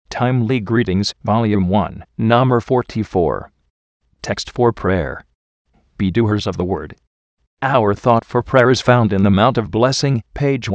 Timely Greetings, Volume 1, Number 44. Text for Prayer. Be doers of the Word. Our thought for prayer is found in the Mount of Blessing, page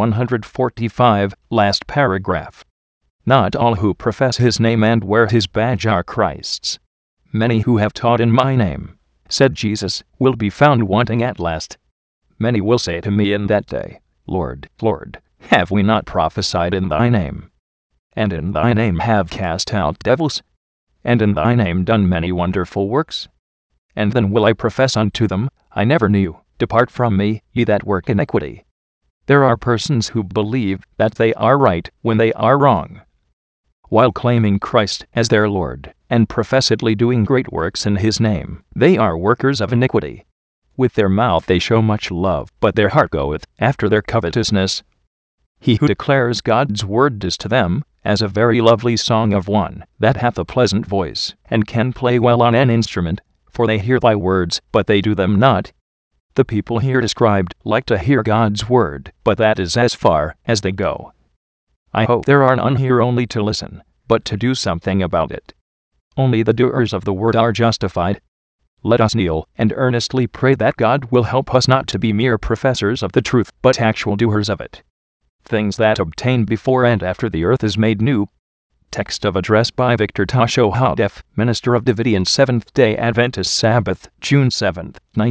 145, last paragraph. Not all who profess His name and wear His badge are Christ's. Many who have taught in my name, said Jesus, will be found wanting at last. Many will say to me in that day, Lord, Lord, have we not prophesied in thy name? And in thy name have cast out devils? And in thy name done many wonderful works? And then will I profess unto them, I never knew you, depart from me, ye that work iniquity. There are persons who believe that they are right when they are wrong. While claiming Christ as their Lord, and professedly doing great works in His name, they are workers of iniquity. With their mouth they show much love, but their heart goeth after their covetousness. He who declares God's word is to them as a very lovely song of one that hath a pleasant voice, and can play well on an instrument, for they hear thy words, but they do them not. The people here described like to hear God's word, but that is as far as they go. I hope there are none here only to listen, but to do something about it. Only the doers of the word are justified. Let us kneel and earnestly pray that God will help us not to be mere professors of the truth, but actual doers of it. Things that obtain before and after the earth is made new. Text of address by Victor Tasho Hadef, Minister of Davidian Seventh-day Adventist Sabbath, June 7,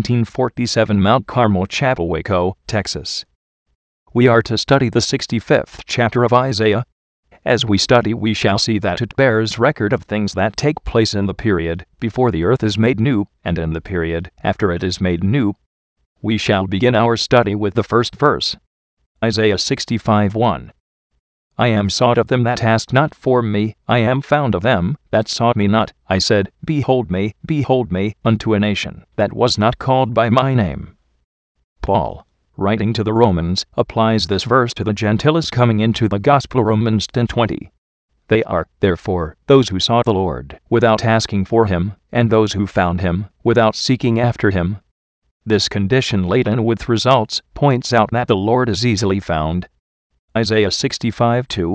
1947, Mount Carmel Chapel, Waco, Texas. We are to study the 65th chapter of Isaiah. As we study, we shall see that it bears record of things that take place in the period before the earth is made new, and in the period after it is made new. We shall begin our study with the first verse. Isaiah 65:1. I am sought of them that asked not for me, I am found of them that sought me not. I said, behold me, unto a nation that was not called by my name. Paul, writing to the Romans, applies this verse to the Gentiles coming into the gospel. Romans 10:20. They are, therefore, those who sought the Lord without asking for Him, and those who found Him without seeking after Him. This condition, laden with results, points out that the Lord is easily found. Isaiah 65:2.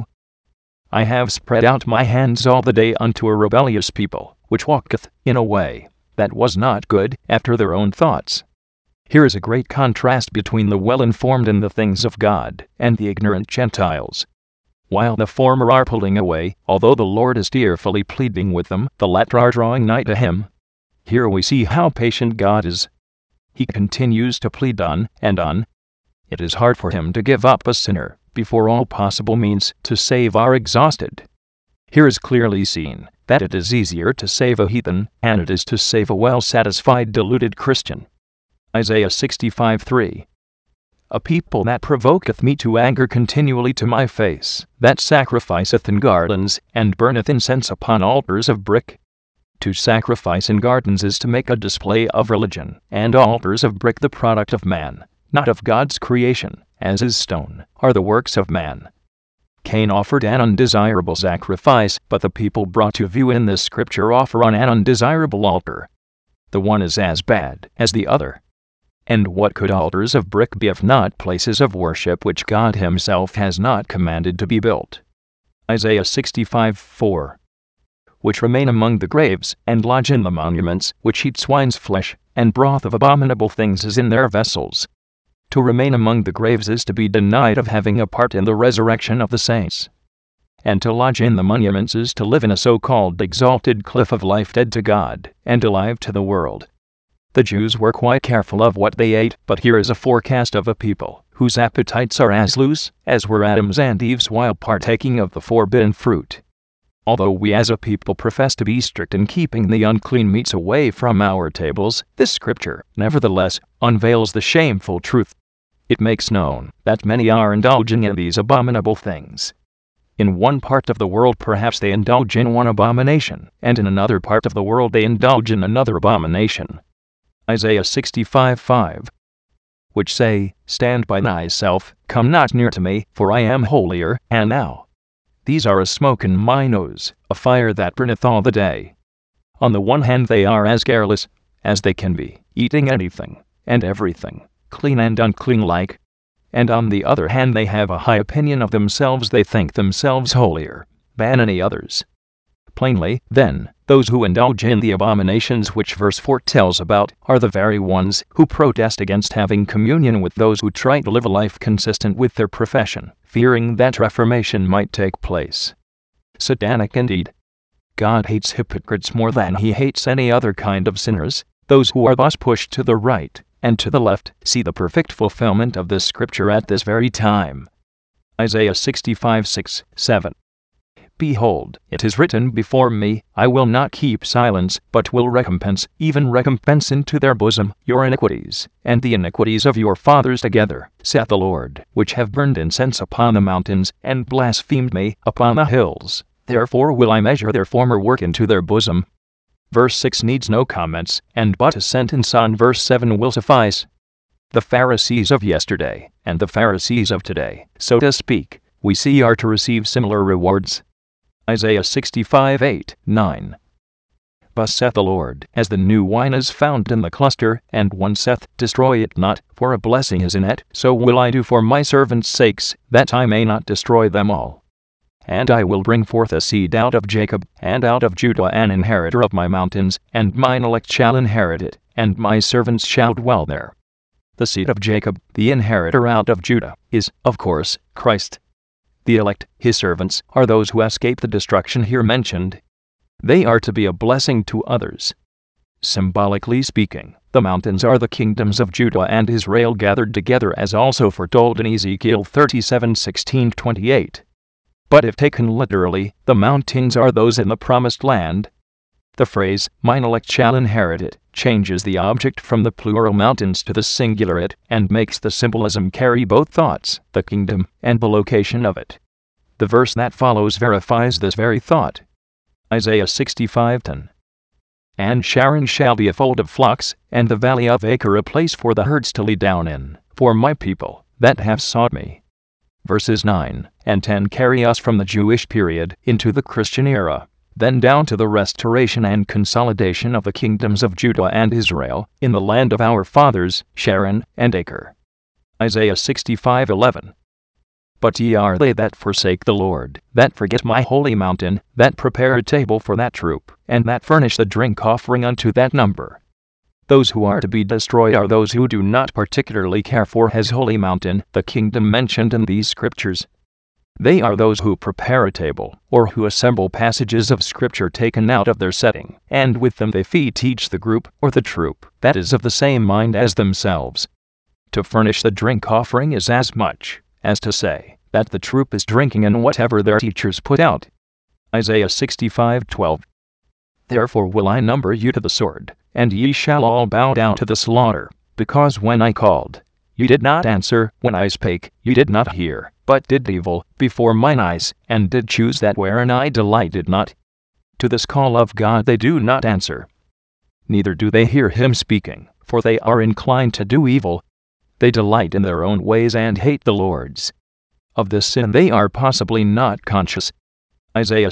I have spread out my hands all the day unto a rebellious people, which walketh in a way that was not good after their own thoughts. Here is a great contrast between the well-informed in the things of God and the ignorant Gentiles. While the former are pulling away, although the Lord is tearfully pleading with them, the latter are drawing nigh to Him. Here we see how patient God is. He continues to plead on and on. It is hard for Him to give up a sinner before all possible means to save are exhausted. Here is clearly seen that it is easier to save a heathen than it is to save a well-satisfied deluded Christian. Isaiah 65:3. A people that provoketh me to anger continually to my face, that sacrificeth in gardens, and burneth incense upon altars of brick. To sacrifice in gardens is to make a display of religion, and altars of brick the product of man, not of God's creation, as is stone, are the works of man. Cain offered an undesirable sacrifice, but the people brought to view in this scripture offer on an undesirable altar. The one is as bad as the other. And what could altars of brick be if not places of worship which God Himself has not commanded to be built? Isaiah 65:4. Which remain among the graves, and lodge in the monuments, which eat swine's flesh, and broth of abominable things is in their vessels. To remain among the graves is to be denied of having a part in the resurrection of the saints. And to lodge in the monuments is to live in a so-called exalted cliff of life, dead to God, and alive to the world. The Jews were quite careful of what they ate, but here is a forecast of a people whose appetites are as loose as were Adam's and Eve's while partaking of the forbidden fruit. Although we as a people profess to be strict in keeping the unclean meats away from our tables, this scripture, nevertheless, unveils the shameful truth. It makes known that many are indulging in these abominable things. In one part of the world perhaps they indulge in one abomination, and in another part of the world they indulge in another abomination. Isaiah 65:5. Which say, stand by thyself, come not near to me, for I am holier than thou. These are a smoke in my nose, a fire that burneth all the day. On the one hand they are as careless as they can be, eating anything and everything, clean and unclean alike. And on the other hand they have a high opinion of themselves. They think themselves holier than any others. plainly, then, those who indulge in the abominations which verse 4 tells about are the very ones who protest against having communion with those who try to live a life consistent with their profession, fearing that reformation might take place. Satanic indeed. God hates hypocrites more than he hates any other kind of sinners. Those who are thus pushed to the right and to the left see the perfect fulfillment of this scripture at this very time. Isaiah 65:6-7. Behold, it is written before me, I will not keep silence, but will recompense, even recompense into their bosom, your iniquities, and the iniquities of your fathers together, saith the Lord, which have burned incense upon the mountains, and blasphemed me upon the hills. Therefore will I measure their former work into their bosom. Verse 6 needs no comments, and but a sentence on verse 7 will suffice. The Pharisees of yesterday, and the Pharisees of today, so to speak, we see are to receive similar rewards. Isaiah 65:8-9. Thus saith the Lord, as the new wine is found in the cluster, and one saith, destroy it not, for a blessing is in it, so will I do for my servants' sakes, that I may not destroy them all. And I will bring forth a seed out of Jacob, and out of Judah an inheritor of my mountains, and mine elect shall inherit it, and my servants shall dwell there. The seed of Jacob, the inheritor out of Judah, is, of course, Christ. The elect, his servants, are those who escape the destruction here mentioned. They are to be a blessing to others. Symbolically speaking, the mountains are the kingdoms of Judah and Israel gathered together, as also foretold in Ezekiel 37:16-28. But if taken literally, the mountains are those in the promised land. The phrase, mine elect shall inherit it, changes the object from the plural mountains to the singular it, and makes the symbolism carry both thoughts, the kingdom, and the location of it. The verse that follows verifies this very thought. Isaiah 65:10. And Sharon shall be a fold of flocks, and the valley of Acre a place for the herds to lie down in, for my people, that have sought me. Verses 9 and 10 carry us from the Jewish period into the Christian era, then down to the restoration and consolidation of the kingdoms of Judah and Israel, in the land of our fathers, Sharon and Acre. Isaiah 65:11. But ye are they that forsake the Lord, that forget my holy mountain, that prepare a table for that troop, and that furnish the drink offering unto that number. Those who are to be destroyed are those who do not particularly care for his holy mountain, the kingdom mentioned in these scriptures. They are those who prepare a table, or who assemble passages of scripture taken out of their setting, and with them they teach the group, or the troop, that is of the same mind as themselves. To furnish the drink offering is as much as to say that the troop is drinking in whatever their teachers put out. Isaiah 65:12. Therefore will I number you to the sword, and ye shall all bow down to the slaughter, because when I called, ye did not answer, when I spake, ye did not hear, but did evil before mine eyes, and did choose that wherein I delighted not. To this call of God they do not answer. Neither do they hear him speaking, for they are inclined to do evil. They delight in their own ways and hate the Lord's. Of this sin they are possibly not conscious. Isaiah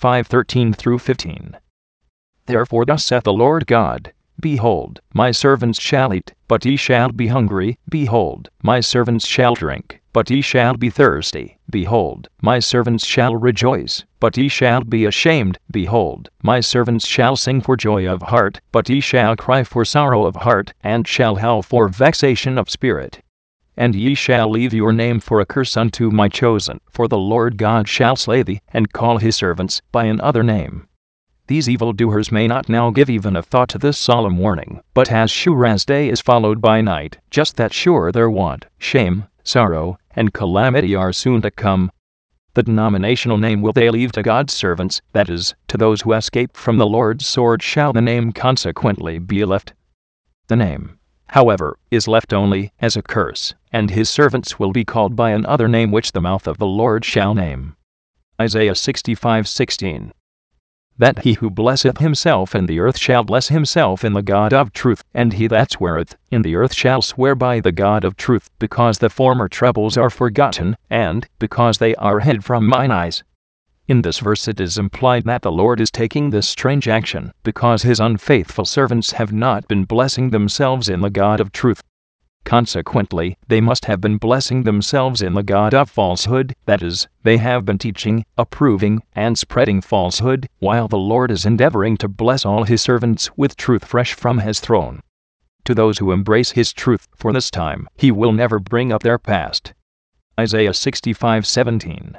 65:13-15. Therefore thus saith the Lord God, Behold, my servants shall eat, but ye shall be hungry. Behold, my servants shall drink, but ye shall be thirsty. Behold, my servants shall rejoice, but ye shall be ashamed. Behold, my servants shall sing for joy of heart, but ye shall cry for sorrow of heart, and shall howl for vexation of spirit. And ye shall leave your name for a curse unto my chosen, for the Lord God shall slay thee, and call his servants by another name. These evildoers may not now give even a thought to this solemn warning, but as sure as day is followed by night, just that sure their want, shame, sorrow, and calamity are soon to come. The denominational name will they leave to God's servants, that is, to those who escape from the Lord's sword shall the name consequently be left. The name, however, is left only as a curse, and his servants will be called by another name which the mouth of the Lord shall name. Isaiah 65:16. That he who blesseth himself in the earth shall bless himself in the God of truth, and he that sweareth in the earth shall swear by the God of truth, because the former troubles are forgotten, and because they are hid from mine eyes. In this verse it is implied that the Lord is taking this strange action, because his unfaithful servants have not been blessing themselves in the God of truth. Consequently, they must have been blessing themselves in the god of falsehood, that is, they have been teaching, approving, and spreading falsehood, while the Lord is endeavoring to bless all his servants with truth fresh from his throne. To those who embrace his truth for this time, he will never bring up their past. Isaiah 65:17.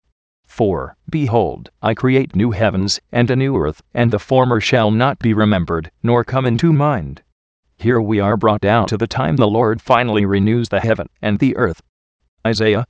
4. Behold, I create new heavens and a new earth, and the former shall not be remembered, nor come into mind. Here we are brought down to the time the Lord finally renews the heaven and the earth. Isaiah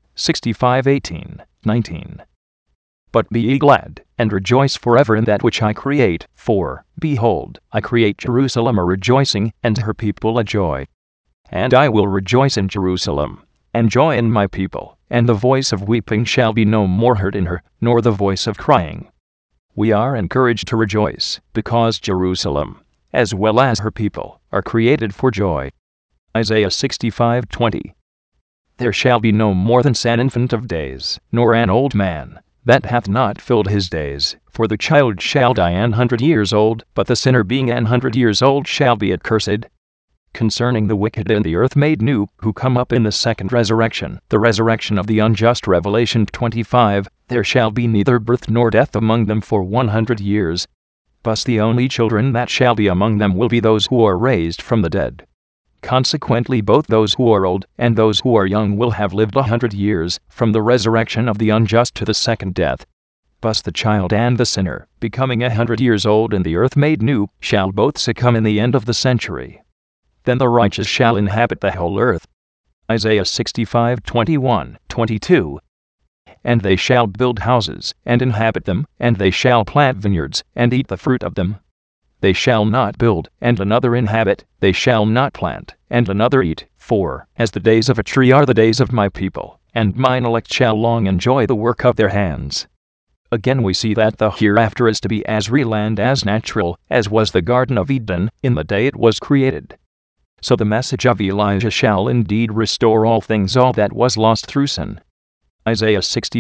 65:18, 19. But be ye glad, and rejoice forever in that which I create, for, behold, I create Jerusalem a rejoicing, and her people a joy. And I will rejoice in Jerusalem, and joy in my people, and the voice of weeping shall be no more heard in her, nor the voice of crying. We are encouraged to rejoice, because Jerusalem, as well as her people, are created for joy. Isaiah 65:20. There shall be no more than an infant of days, nor an old man, that hath not filled his days, for the child shall die 100 years old, but the sinner being 100 years old shall be accursed. Concerning the wicked in the earth made new, who come up in the second resurrection, the resurrection of the unjust, Revelation 25, there shall be neither birth nor death among them for 100 years. But the only children that shall be among them will be those who are raised from the dead. Consequently, both those who are old and those who are young will have lived 100 years, from the resurrection of the unjust to the second death. But the child and the sinner, becoming 100 years old in the earth made new, shall both succumb in the end of the century. Then the righteous shall inhabit the whole earth. Isaiah 65:21, 22. And they shall build houses, and inhabit them, and they shall plant vineyards, and eat the fruit of them. They shall not build, and another inhabit, they shall not plant, and another eat, for, as the days of a tree are the days of my people, and mine elect shall long enjoy the work of their hands. Again we see that the hereafter is to be as real and as natural, as was the Garden of Eden, in the day it was created. So the message of Elijah shall indeed restore all things, all that was lost through sin. Isaiah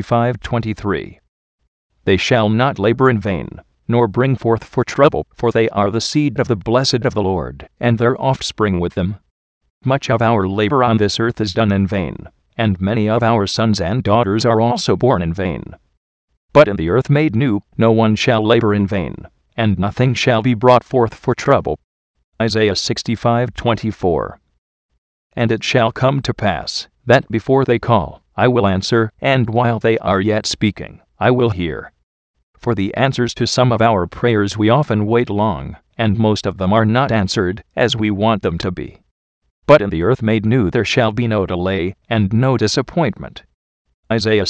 65:23. They shall not labor in vain, nor bring forth for trouble, for they are the seed of the blessed of the Lord, and their offspring with them. Much of our labor on this earth is done in vain, and many of our sons and daughters are also born in vain. But in the earth made new, no one shall labor in vain, and nothing shall be brought forth for trouble. Isaiah 65:24. And it shall come to pass, that before they call, I will answer, and while they are yet speaking, I will hear. For the answers to some of our prayers we often wait long, and most of them are not answered, as we want them to be. But in the earth made new there shall be no delay, and no disappointment. Isaiah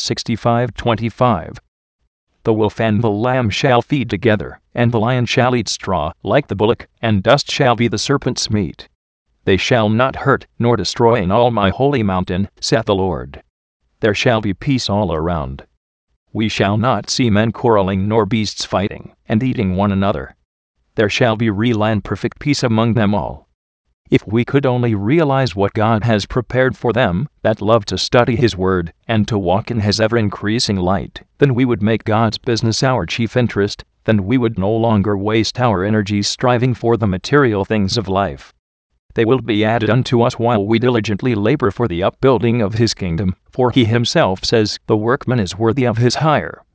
65:25. The wolf and the lamb shall feed together, and the lion shall eat straw like the bullock, and dust shall be the serpent's meat. They shall not hurt nor destroy in all my holy mountain, saith the Lord. There shall be peace all around. We shall not see men quarreling nor beasts fighting and eating one another. There shall be real and perfect peace among them all. If we could only realize what God has prepared for them that love to study His Word and to walk in His ever-increasing light, then we would make God's business our chief interest, then we would no longer waste our energies striving for the material things of life. They will be added unto us while we diligently labor for the upbuilding of His kingdom, for He Himself says, the workman is worthy of his hire.